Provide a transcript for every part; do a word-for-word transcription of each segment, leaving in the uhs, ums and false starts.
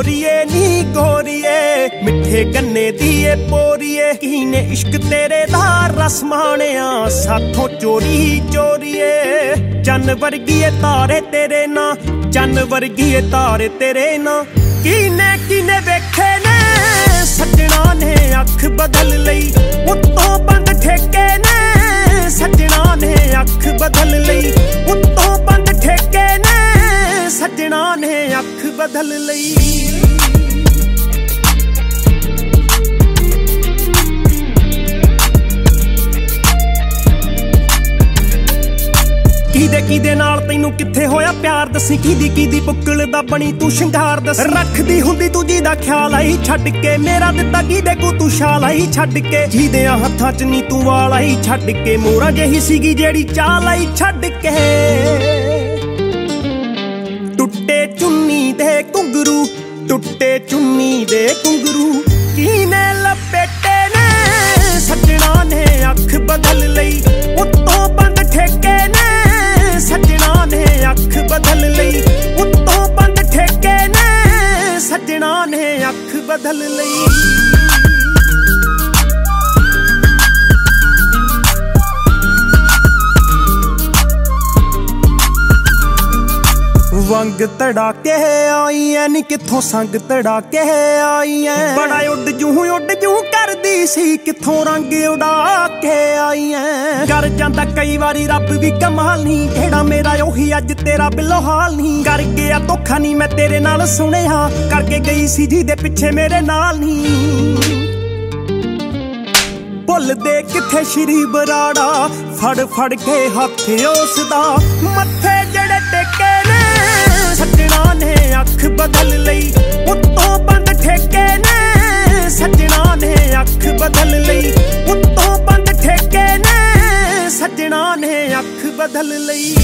ਗੋਰੀਏ ਨੀ ਗੋਰੀਏ ਮਿੱਠੇ ਗੰਨੇ ਦੀ ਏ ਪੋਰੀਏ ਕੀਨੇ ਇਸ਼ਕ ਤੇਰੇ ਦਾ ਰਸ ਮਾਣਿਆ ਸਾਥੋਂ ਚੋਰੀ ਚੋਰੀਏ ਚੰਨ ਵਰਗੀਏ ਤਾਰੇ ਤੇਰੇ ਨਾ ਚੰਨ ਵਰਗੀਏ ਤਾਰੇ ਤੇਰੇ ਨਾ ਕੀਨੇ ਕੀਨੇ ਵੇਖੇ ਨੇ ਸੱਜਣਾ ਨੇ ਅੱਖ ਬਦਲ ਲਈ ਉੱਤੋਂ ਬੰਦ ਠੇਕੇ ਨੇ ਸੱਜਣਾ ਨੇ ਅੱਖ ਬਦਲ ਲਈ ਉੱਤੋਂ ਬੰਦ ਠੇਕੇ ਨੇ ਸੱਜਣਾ ਨੇ ਅੱਖ ਬਦਲ ਲਈ ਕਿਦੇ ਕਿਦੇ ਨਾਲ ਤੈਨੂੰ ਕਿੱਥੇ ਹੋਇਆ ਪਿਆਰ ਦੱਸੀ ਕਿਦੀ ਕਿਦੀ ਬੁੱਕਲ ਦਾ ਬਣੀ ਤੂੰ ਸ਼ਿੰਗਾਰ ਦੱਸ ਰੱਖਦੀ ਹੁੰਦੀ ਤੂੰ ਜੀ ਦਾ ਖਿਆਲ ਆਈ ਛੱਡ ਕੇ ਮੇਰਾ ਦਿੱਤਾ ਕਿਦੇ ਕੋ ਤੂੰ ਸ਼ਾਲ ਆਈ ਛੱਡ ਕੇ ਜਿਹਦਿਆਂ ਹੱਥਾਂ ਚ ਨੀ ਤੂੰ ਵਾਲ ਆਈ ਛੱਡ ਕੇ ਮੋਰਾ ਜਿਹੀ ਸੀਗੀ ਜਿਹੜੀ ਚਾਲ ਆਈ ਛੱਡ ਕੇ ਟੁੱਟੇ ਚੁੰਨੀ ਦੇ ਘੁੰਗਰੂ ਟੁੱਟੇ ਚੁੰਨੀ ਦੇ ਘੁੰਗਰੂ ਕੀਨੇ ਲਪੇਟੇ ਨੇ ਸੱਜਣਾ ਨੇ ਅੱਖ ਬਦਲ ਲਈ ਉੱਤੋਂ ਬੰਦ ਠੇਕੇ ਨੇ ਸੱਜਣਾ ਨੇ ਅੱਖ ਬਦਲ ਲਈ ਉੱਤੋਂ ਬੰਦ ਠੇਕੇ ਨੇ ਸੱਜਣਾ ਨੇ ਅੱਖ ਬਦਲ ਲਈ ਵੰਗ ਤੜਾਕੇ ਆਈ ਐ ਨੀ ਕਿੱਥੋਂ ਸੰਗ ਤੜਾਕੇ ਆਈ ਐ ਬੜਾ ਉੱਡ ਜੂ ਉੱਡ ਜੂ ਕਰਦੀ ਸੀ ਕਿੱਥੋਂ ਰੰਗ ਉਡਾ ਕੇ ਆਈ ਐ ਕਰ ਜਾਂਦਾ ਕਈ ਵਾਰੀ ਰੱਬ ਵੀ ਕਮਾਲ ਨਹੀਂ ਕਿਹੜਾ ਮੇਰਾ ਉਹੀ ਅੱਜ ਤੇਰਾ ਬਿੱਲੋ ਹਾਲ ਨਹੀਂ ਕਰ ਗਿਆ ਧੋਖਾ ਨਹੀਂ ਮੈਂ ਤੇਰੇ ਨਾਲ ਸੁਣਿਆ ਕਰਕੇ ਗਈ ਸੀ ਜਿਹਦੇ ਪਿੱਛੇ ਮੇਰੇ ਨਾਲ ਨਹੀਂ ਭੁੱਲਦੇ ਕਿੱਥੇ ਸ਼੍ਰੀ ਬਰਾੜਾ ਫੜ ਫੜ ਕੇ ਹੱਥ ਉਸ ਦਾ ਮੱਥੇ ਜਿਹੜੇ ਟੇਕੇ ਨੇ ਸੱਜਣਾ ਨੇ ਅੱਖ ਬਦਲ ਲਈ ਉੱਤੋਂ ਬੰਦ ਠੇਕੇ ਨੇ ਸੱਜਣਾ ਨੇ ਅੱਖ ਬਦਲ ਲਈ ਉੱਤੋਂ ਬੰਦ ਠੇਕੇ ਨੇ ਸੱਜਣਾ ਨੇ ਅੱਖ ਬਦਲ ਲਈ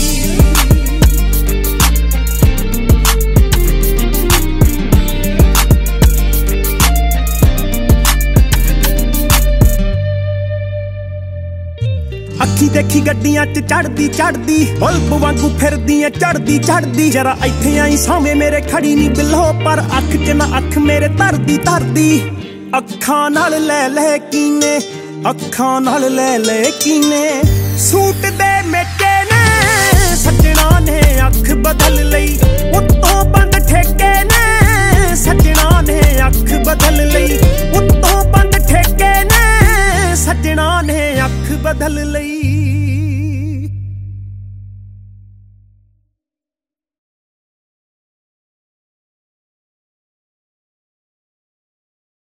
ਅੱਖੀ ਦੇਖੀ ਗੱਡੀਆਂ ਚ ਚੜਦੀ ਚੜਦੀ ਬਲਬ ਵਾਂਗੂ ਫਿਰਦੀ ਐ ਚੜਦੀ ਚੜਦੀ ਜਰਾ ਇੱਥੇ ਆਈ ਸਾਵੇਂ ਮੇਰੇ ਖੜੀ ਨੀ ਬਿੱਲੋ ਪਰ ਅੱਖ ਚ ਨਾ ਅੱਖ ਮੇਰੇ ਧਰਦੀ ਧਰਦੀ ਅੱਖਾਂ ਨਾਲ ਲੈ ਲੈ ਕੀਨੇ ਅੱਖਾਂ ਨਾਲ ਲੈ ਲੈ ਕੀਨੇ ਸੂਟ ਦੇ ਮੇਟੇ ਨੇ ਸੱਜਣਾ ਨੇ ਅੱਖ ਬਦਲ ਲਈ